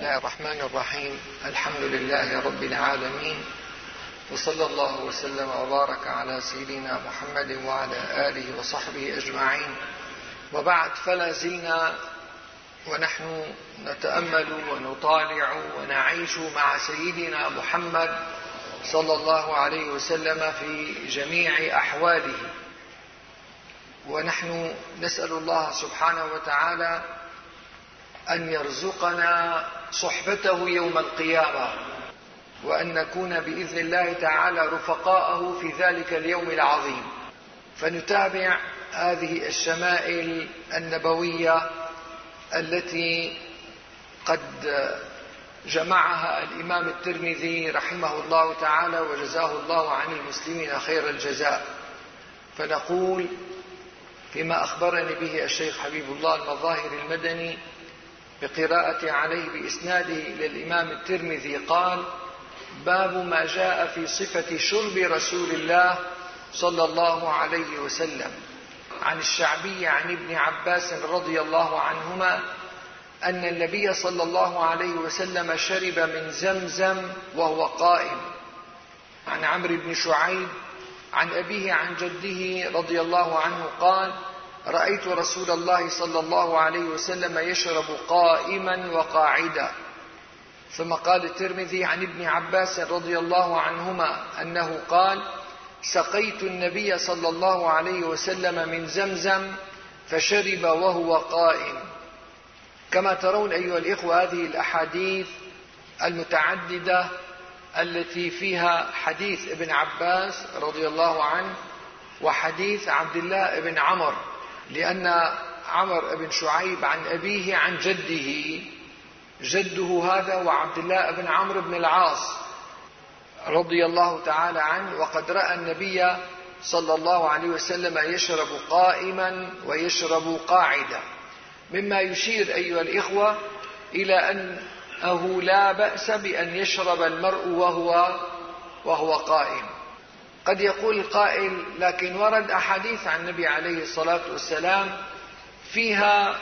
الله الرحمن الرحيم. الحمد لله رب العالمين، وصلى الله وسلم وبارك على سيدنا محمد وعلى آله وصحبه أجمعين. وبعد، فلا زلنا ونحن نتأمل ونطالع ونعيش مع سيدنا محمد صلى الله عليه وسلم في جميع أحواله، ونحن نسأل الله سبحانه وتعالى أن يرزقنا صحبته يوم القيامة، وأن نكون بإذن الله تعالى رفقاءه في ذلك اليوم العظيم. فنتابع هذه الشمائل النبوية التي قد جمعها الإمام الترمذي رحمه الله تعالى وجزاه الله عن المسلمين خير الجزاء. فنقول فيما أخبرني به الشيخ حبيب الله المظاهر المدني بقراءة عليه بإسناده للإمام الترمذي قال: باب ما جاء في صفة شرب رسول الله صلى الله عليه وسلم. عن الشعبي عن ابن عباس رضي الله عنهما أن النبي صلى الله عليه وسلم شرب من زمزم وهو قائم. عن عمرو بن شعيب عن أبيه عن جده رضي الله عنه قال: رأيت رسول الله صلى الله عليه وسلم يشرب قائما وقاعدا. ثم قال الترمذي عن ابن عباس رضي الله عنهما أنه قال: سقيت النبي صلى الله عليه وسلم من زمزم فشرب وهو قائم. كما ترون أيها الإخوة، هذه الأحاديث المتعددة التي فيها حديث ابن عباس رضي الله عنه وحديث عبد الله بن عمر، لأن عمر بن شعيب عن أبيه عن جده هذا وعبد الله بن عمرو بن العاص رضي الله تعالى عنه، وقد رأى النبي صلى الله عليه وسلم يشرب قائما ويشرب قاعدا، مما يشير أيها الإخوة إلى أنه لا بأس بأن يشرب المرء وهو قائم. قد يقول القائل: لكن ورد أحاديث عن النبي عليه الصلاة والسلام فيها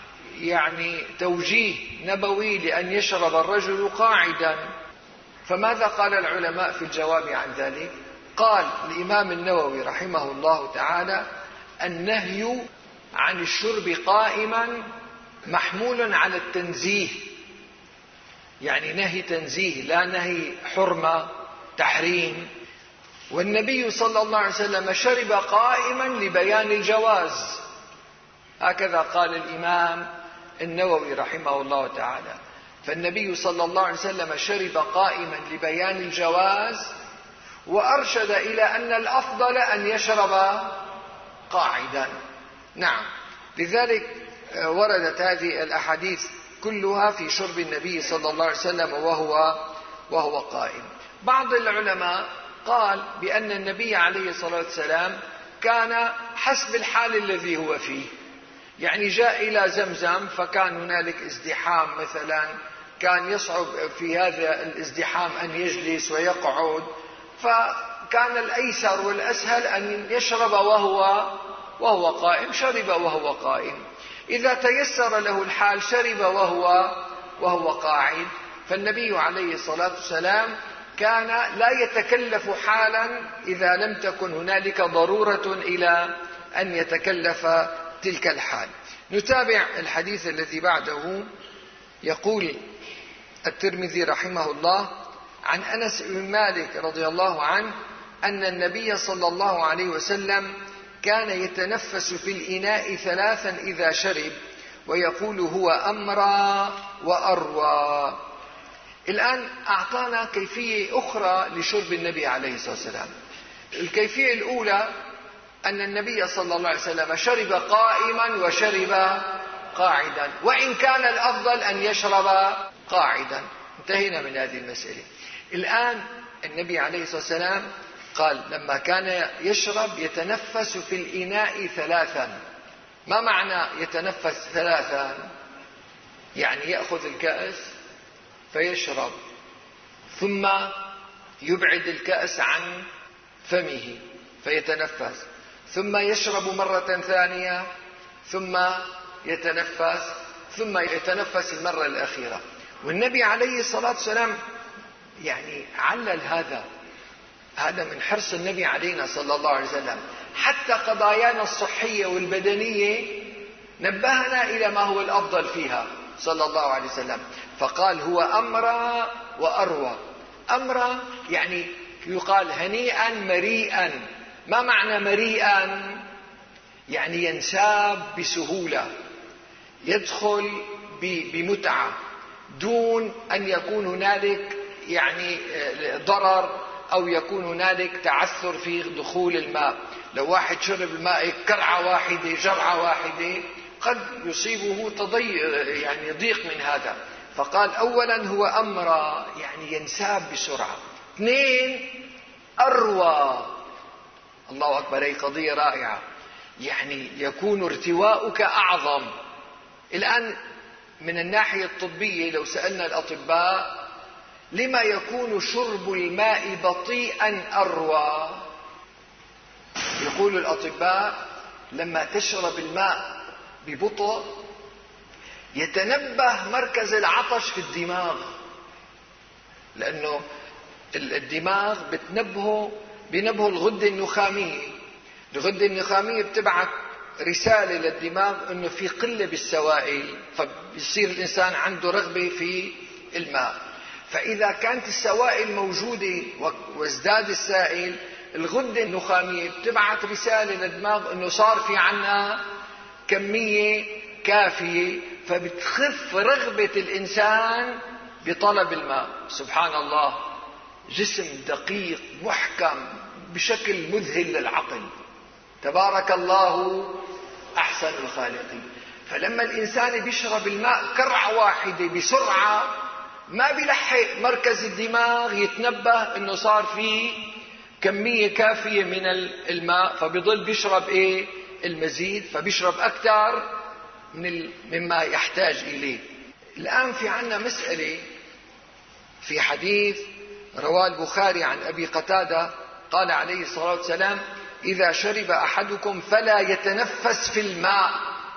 توجيه نبوي لأن يشرب الرجل قاعدا. فماذا قال العلماء في الجواب عن ذلك؟ قال الإمام النووي رحمه الله تعالى: النهي عن الشرب قائما محمول على التنزيه، يعني نهي تنزيه لا نهي حرمة تحريم. والنبي صلى الله عليه وسلم شرب قائما لبيان الجواز، هكذا قال الإمام النووي رحمه الله تعالى. فالنبي صلى الله عليه وسلم شرب قائما لبيان الجواز، وأرشد إلى أن الأفضل أن يشرب قاعدا. نعم، لذلك وردت هذه الأحاديث كلها في شرب النبي صلى الله عليه وسلم وهو قائم. بعض العلماء قال بأن النبي عليه الصلاة والسلام كان حسب الحال الذي هو فيه، يعني جاء إلى زمزم فكان هنالك ازدحام مثلا، كان يصعب في هذا الازدحام أن يجلس ويقعد، فكان الأيسر والأسهل أن يشرب وهو قائم، شرب وهو قائم. إذا تيسر له الحال شرب وهو قاعد. فالنبي عليه الصلاة والسلام كان لا يتكلف حالا إذا لم تكن هنالك ضرورة إلى أن يتكلف تلك الحال. نتابع الحديث الذي بعده. يقول الترمذي رحمه الله: عن أنس بن مالك رضي الله عنه أن النبي صلى الله عليه وسلم كان يتنفس في الإناء 3 إذا شرب، ويقول: هو أمرى وأروى. الآن أعطانا كيفية أخرى لشرب النبي عليه الصلاة والسلام. الكيفية الأولى أن النبي صلى الله عليه وسلم شرب قائما وشرب قاعدا، وإن كان الأفضل أن يشرب قاعدا. انتهينا من هذه المسألة. الآن النبي عليه الصلاة والسلام قال لما كان يشرب يتنفس في الإناء 3. ما معنى يتنفس 3؟ يعني يأخذ الكأس فيشرب، ثم يبعد الكأس عن فمه فيتنفس، ثم يشرب مرة ثانية، ثم يتنفس، ثم يتنفس المرة الأخيرة. والنبي عليه الصلاة والسلام يعني علل هذا من حرص النبي علينا صلى الله عليه وسلم. حتى قضايانا الصحية والبدنية نبهنا إلى ما هو الأفضل فيها صلى الله عليه وسلم، فقال هو أمرى وأروى. أمرى يعني يقال هنيئا مريئا. ما معنى مريئا؟ يعني ينساب بسهولة، يدخل بمتعة دون أن يكون هنالك يعني ضرر أو يكون هنالك تعثر في دخول الماء. لو واحد شرب الماء كرعة واحدة جرعة واحدة قد يصيبه يعني ضيق من هذا. فقال أولا هو أمرى يعني ينساب بسرعة. 2 أروى. الله أكبر، هي قضية رائعة، يعني يكون ارتواؤك أعظم. الآن من الناحية الطبية لو سألنا الأطباء لما يكون شرب الماء بطيئا أروى، يقول الأطباء لما تشرب الماء ببطء يتنبه مركز العطش في الدماغ، لأنه الدماغ بينبهه الغدة النخامية. الغدة النخامية بتبعث رسالة للدماغ أنه في قلة بالسوائل، فبيصير الإنسان عنده رغبة في الماء. فإذا كانت السوائل موجودة وازداد السائل، الغدة النخامية بتبعث رسالة للدماغ أنه صار في عنا كمية كافية، فبتخف رغبة الإنسان بطلب الماء. سبحان الله، جسم دقيق محكم بشكل مذهل للعقل. تبارك الله أحسن الخالقين. فلما الإنسان بيشرب الماء كرعة واحدة بسرعة ما بيلحق مركز الدماغ يتنبه أنه صار فيه كمية كافية من الماء، فبيضل بيشرب المزيد، فبيشرب أكثر مما يحتاج إليه. الآن في عنا مسألة في حديث رواه البخاري عن أبي قتادة قال عليه الصلاة والسلام إذا شرب أحدكم فلا يتنفس في الماء.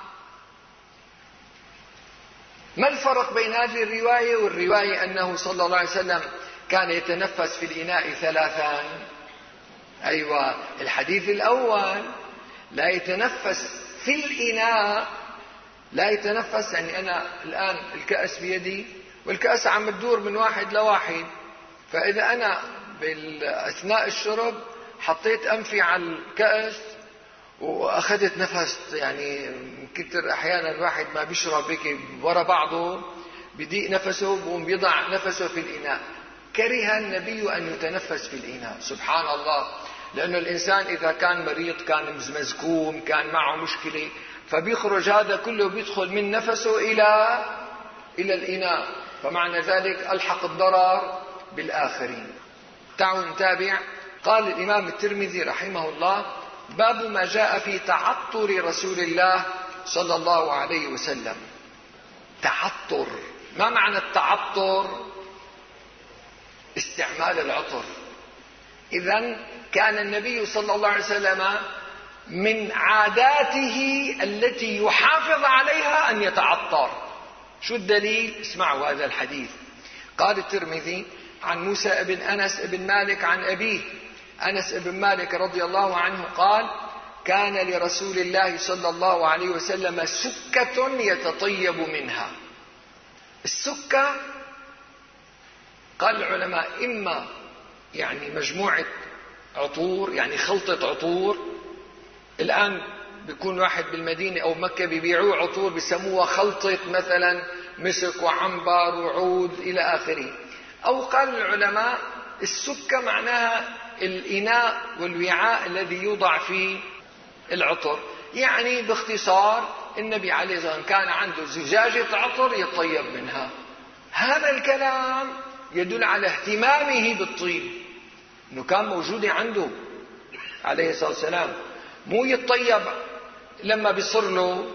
ما الفرق بين هذه الرواية والرواية أنه صلى الله عليه وسلم كان يتنفس في الإناء 3؟ أيوة، الحديث الأول لا يتنفس في الإناء، لا يتنفس يعني أنا الآن الكأس بيدي والكأس عم تدور من واحد لواحد، فإذا أنا أثناء الشرب حطيت أنفي على الكأس وأخذت نفس، يعني كتر أحيانا الواحد ما بيشرب هيك ورا بعضه بيضيق نفسه وبيضع نفسه في الإناء. كره النبي أن يتنفس في الإناء. سبحان الله، لأنه الإنسان إذا كان مريض كان مزكوم كان معه مشكلة فبيخرج هذا كله بيدخل من نفسه إلى الإناء، فمعنى ذلك ألحق الضرر بالآخرين. تعالوا نتابع. قال الإمام الترمذي رحمه الله باب ما جاء في تعطر رسول الله صلى الله عليه وسلم. تعطر، ما معنى التعطر؟ استعمال العطر. إذن كان النبي صلى الله عليه وسلم من عاداته التي يحافظ عليها أن يتعطر. شو الدليل؟ اسمعوا هذا الحديث. قال الترمذي عن موسى بن أنس بن مالك عن أبيه أنس بن مالك رضي الله عنه قال كان لرسول الله صلى الله عليه وسلم سكة يتطيب منها. السكة قال العلماء إما يعني مجموعة عطور، يعني خلطة عطور. الآن بيكون واحد بالمدينة أو مكة بيبيعوا عطور بيسموها خلطة، مثلا مسك وعنبر وعود إلى آخره. أو قال العلماء السكة معناها الإناء والوعاء الذي يوضع فيه العطر. يعني باختصار النبي عليه الصلاة والسلام كان عنده زجاجة عطر يتطيب منها. هذا الكلام يدل على اهتمامه بالطيب، انه كان موجود عنده عليه الصلاة والسلام، مو يتطيب لما بيصر له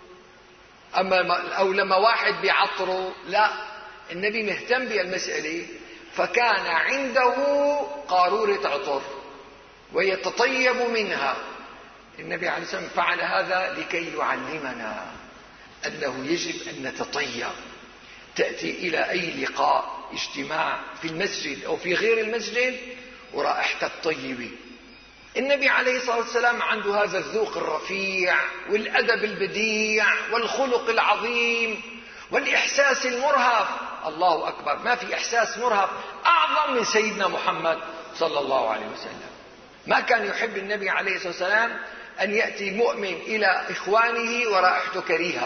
او لما واحد بيعطره، لا، النبي مهتم بالمسألة، فكان عنده قارورة عطر ويتطيب منها. النبي عليه الصلاة والسلام فعل هذا لكي يعلمنا أنه يجب أن نتطيب، تأتي إلى أي لقاء اجتماع في المسجد أو في غير المسجد ورائحتك طيبة. النبي عليه الصلاة والسلام عنده هذا الذوق الرفيع والأدب البديع والخلق العظيم والإحساس المرهف. الله أكبر، ما في إحساس مرهف أعظم من سيدنا محمد صلى الله عليه وسلم. ما كان يحب النبي عليه الصلاة والسلام أن يأتي مؤمن إلى إخوانه ورائحته كريهة.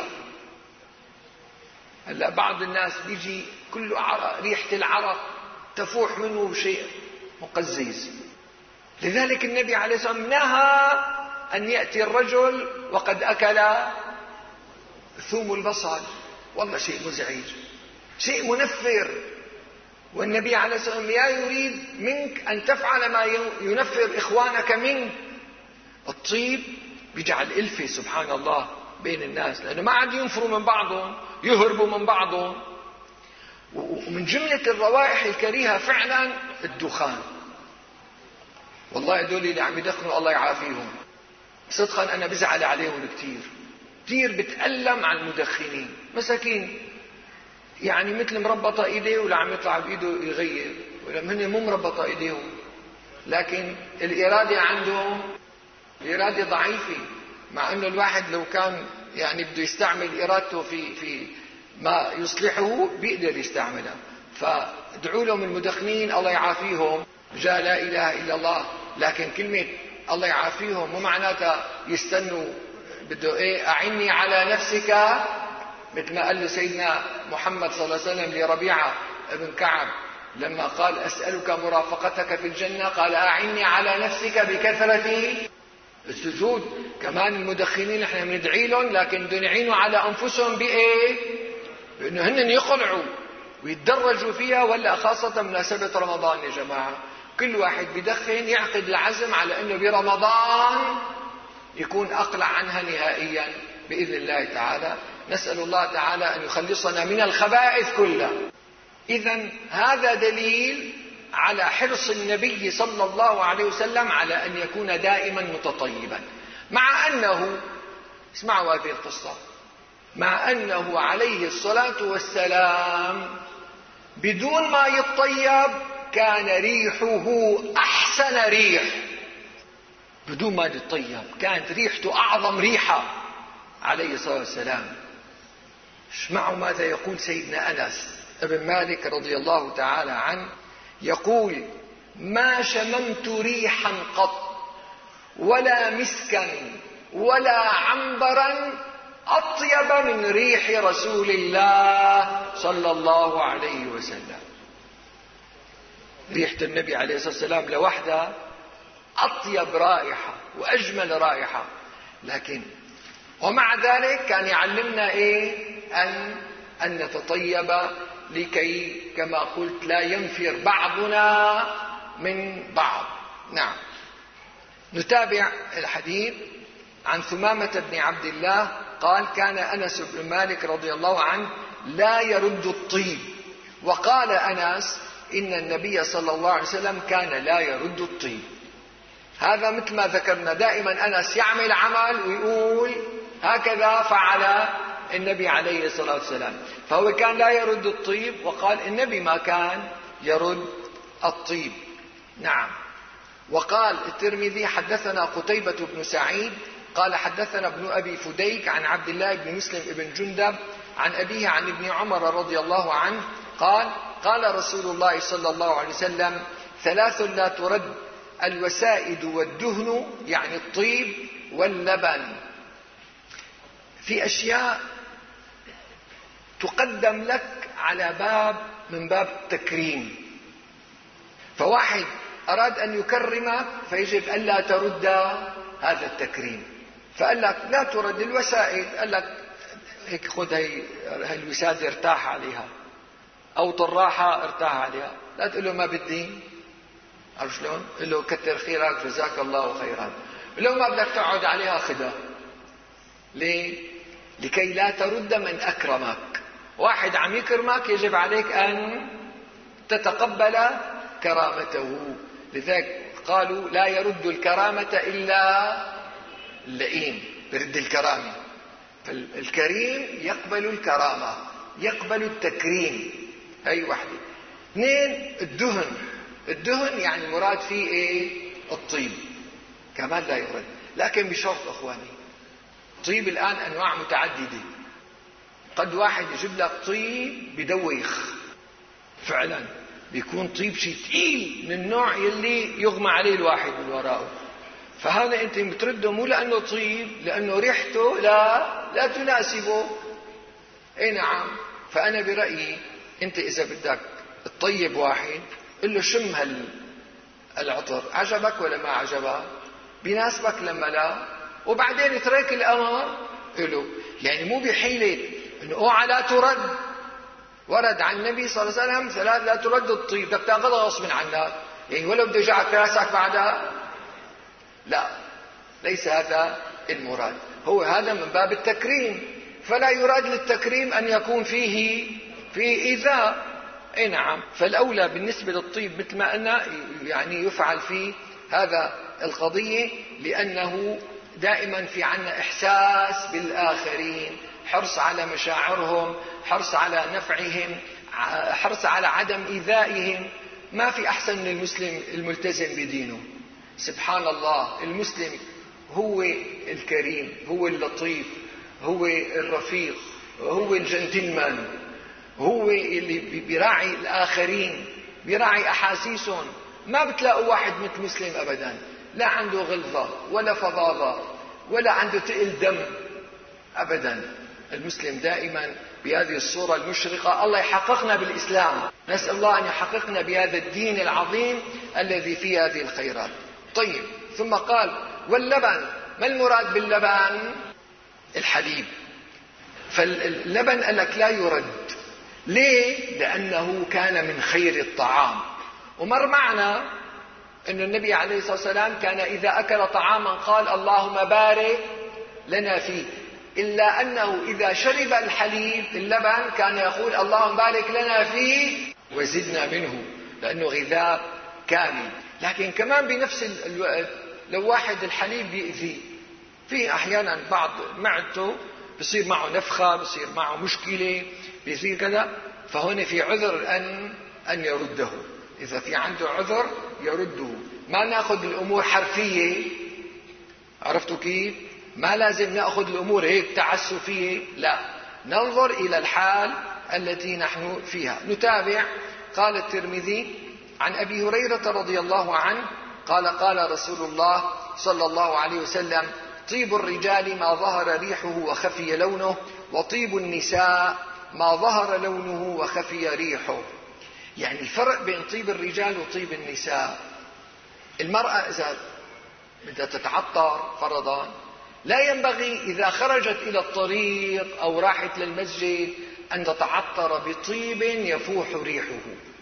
هلا بعض الناس بيجي كله عرق، ريحة العرق تفوح منه شيء مقزز. لذلك النبي عليه الصلاة والسلام نهى أن يأتي الرجل وقد أكل ثوم البصل. والله شيء مزعج، شيء منفر. والنبي عليه الصلاة والسلام لا يريد منك أن تفعل ما ينفر إخوانك منك. الطيب بيجعل ألفة سبحان الله بين الناس، لأنه ما عاد ينفروا من بعضهم، يهربوا من بعضهم. ومن جملة الروائح الكريهة فعلا الدخان. والله هذول اللي عم يدخنوا الله يعافيهم، صدقا أنا بزعل عليهم كتير بتألم عن المدخنين، مساكين يعني مثل مربطة ايديه ولا عم يطلع بايده يغير، ولما هن مو مربطة ايديهم، لكن الإرادة عندهم الإرادة ضعيفة. مع انه الواحد لو كان يعني بده يستعمل إرادته في ما يصلحه بيقدر يستعملها. فادعوا لهم المدخنين الله يعافيهم، جاء لا إله إلا الله، لكن كلمة الله يعافيهم مو معناتها يستنوا بده ايه أعني على نفسك، مثل ما قال له سيدنا محمد صلى الله عليه وسلم لربيعة ابن كعب لما قال أسألك مرافقتك في الجنة، قال أعني على نفسك بكثرة السجود. كمان المدخنين احنا بندعي لهم، لكن بدهم يعينوا على أنفسهم بإيه؟ بأنه هن يقلعوا ويتدرجوا فيها. ولا خاصة مناسبة رمضان يا جماعة، كل واحد بدخن يعقد العزم على أنه برمضان يكون أقلع عنها نهائيا بإذن الله تعالى. نسأل الله تعالى أن يخلصنا من الخبائث كلها. إذن هذا دليل على حرص النبي صلى الله عليه وسلم على أن يكون دائما متطيبا، مع أنه اسمعوا هذه القصة، مع أنه عليه الصلاة والسلام بدون ما يتطيب كان ريحه أحسن ريح. بدون ما يتطيب كانت ريحته أعظم ريحة عليه الصلاة والسلام. اسمعوا ماذا يقول سيدنا أنس ابن مالك رضي الله تعالى عنه، يقول: ما شممت ريحا قط ولا مسكا ولا عنبرا أطيب من ريح رسول الله صلى الله عليه وسلم. ريحة النبي عليه الصلاة والسلام لوحدها أطيب رائحة وأجمل رائحة. لكن ومع ذلك كان يعلمنا إيه؟ أن نتطيب لكي كما قلت لا ينفر بعضنا من بعض. نعم. نتابع الحديث عن ثمامة بن عبد الله قال: كان أنس بن مالك رضي الله عنه لا يرد الطيب. وقال أنس: إن النبي صلى الله عليه وسلم كان لا يرد الطيب. هذا مثل ما ذكرنا، دائما أنس يعمل عمل ويقول هكذا فعل النبي عليه الصلاة والسلام. فهو كان لا يرد الطيب، وقال النبي ما كان يرد الطيب. نعم. وقال الترمذي: حدثنا قتيبة بن سعيد قال حدثنا ابن أبي فديك عن عبد الله بن مسلم بن جندب عن أبيه عن ابن عمر رضي الله عنه قال: قال رسول الله صلى الله عليه وسلم: ثلاث لا ترد: الوسائد والدهن، يعني الطيب واللبن. في أشياء تقدم لك على باب من باب التكريم، فواحد أراد أن يكرمك فيجب أن لا ترد هذا التكريم، فقال لك لا ترد الوسائد. قال لك هيك خذ هي الوسادة ارتاح عليها، أو طراحة ارتاح عليها، لا تقول له ما بدي. عرف شلون؟ قل له كتر خيرك جزاك الله خيرا. لو ما بدك تقعد عليها خذها. ليه؟ لكي لا ترد من أكرمك. واحد عم يكرمك يجب عليك أن تتقبل كرامته. لذلك قالوا لا يرد الكرامة إلا اللئيم، يرد الكرامة. فالكريم يقبل الكرامة يقبل التكريم، هي واحدة. اثنين، الدهن يعني مراد فيه ايه؟ الطيب، كمان لا يرد، لكن بشرط اخواني. طيب الان انواع متعددة، قد واحد يجيب لك طيب بدويخ، فعلا بيكون طيب شيء ثقيل من النوع يلي يغمى عليه الواحد من وراءه، فهذا انت بترده مو لانه طيب، لانه ريحته لا تناسبه. اي نعم. فانا برأيي انت اذا بدك تطيب واحد قل له شم العطر، عجبك ولا ما عجبك، بيناسبك لما لا، وبعدين اترك الامر له. يعني مو بحيلة انه اوعى لا ترد. ورد عن النبي صلى الله عليه وسلم ثلاث لا ترد الطيب، بدك تاخذها غصب عنك، يعني ولو بده يرجعك راسك بعدها، لا، ليس هذا المراد. هو هذا من باب التكريم، فلا يراد للتكريم ان يكون فيه ايذاء. اي نعم. فالاولى بالنسبه للطيب مثل ما قلنا يعني يفعل في هذا القضيه، لانه دائما في عنا احساس بالاخرين، حرص على مشاعرهم، حرص على نفعهم، حرص على عدم ايذائهم. ما في احسن من المسلم الملتزم بدينه. سبحان الله، المسلم هو الكريم، هو اللطيف، هو الرفيق، هو الجنتلمان، هو اللي بيراعي الآخرين، بيراعي أحاسيسهم. ما بتلاقوا واحد مثل مسلم أبدا، لا عنده غلظة ولا فظاظة ولا عنده تقل دم أبدا. المسلم دائما بهذه الصورة المشرقة. الله يحققنا بالإسلام، نسأل الله أن يحققنا بهذا الدين العظيم الذي فيه هذه الخيرات. طيب، ثم قال واللبن. ما المراد باللبن؟ الحليب. فاللبن قال لك لا يرد. ليه؟ لأنه كان من خير الطعام. ومر معنا أن النبي عليه الصلاة والسلام كان إذا أكل طعاما قال اللهم بارك لنا فيه، إلا أنه إذا شرب الحليب اللبن كان يقول اللهم بارك لنا فيه وزدنا منه، لأنه غذاء كامل. لكن كمان بنفس الوقت لو واحد الحليب بيأذي، في أحيانا بعض معدته بصير معه نفخة، بصير معه مشكلة، بيصير كذا، فهنا في عذر أن يرده. إذا في عنده عذر يرده. ما نأخذ الأمور حرفية، عرفتوا كيف؟ ما لازم نأخذ الأمور هيك تعسفية، لا، ننظر إلى الحال التي نحن فيها. نتابع. قال الترمذي عن أبي هريرة رضي الله عنه قال قال رسول الله صلى الله عليه وسلم طيب الرجال ما ظهر ريحه وخفي لونه، وطيب النساء ما ظهر لونه وخفي ريحه. يعني فرق بين طيب الرجال وطيب النساء. المرأة إذا بدها تتعطر فرضا لا ينبغي إذا خرجت إلى الطريق أو راحت للمسجد أن تتعطر بطيب يفوح ريحه،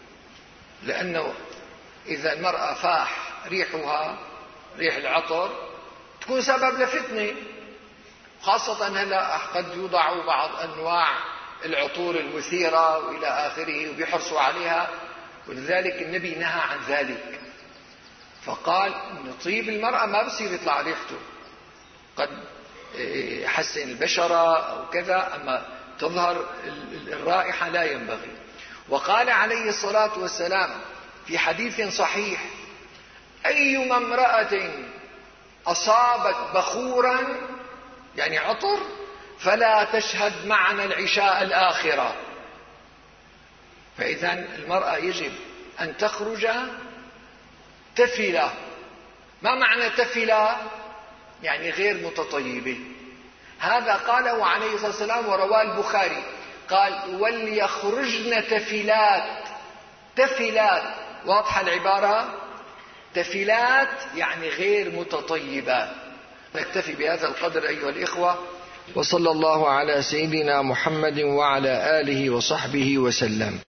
لأنه إذا المرأة فاح ريحها ريح العطر تكون سبب لفتنة، خاصة هلا قد يوضعوا بعض أنواع العطور المثيرة وإلى آخره وبيحرصوا عليها، ولذلك النبي نهى عن ذلك. فقال إن طيب المرأة ما بصير يطلع ريحته، قد يحسن البشرة أو كذا، أما تظهر الرائحة لا ينبغي. وقال عليه الصلاة والسلام في حديث صحيح أيما امرأة أصابت بخورا يعني عطر فلا تشهد معنا العشاء الآخرة. فإذا المرأة يجب أن تخرج تفلة. ما معنى تفلة؟ يعني غير متطيبة. هذا قاله عليه الصلاة والسلام ورواه البخاري، قال وليخرجن تفلات. تفلات، واضحة العبارة؟ تفلات يعني غير متطيبات. نكتفي بهذا القدر أيها الإخوة، وصلى الله على سيدنا محمد وعلى آله وصحبه وسلم.